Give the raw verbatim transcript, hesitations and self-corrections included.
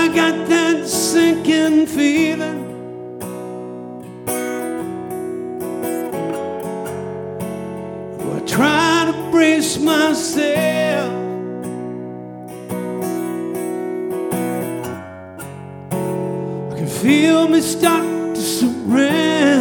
I got that sinking feeling. I try to brace myself. I can feel me start to surrender.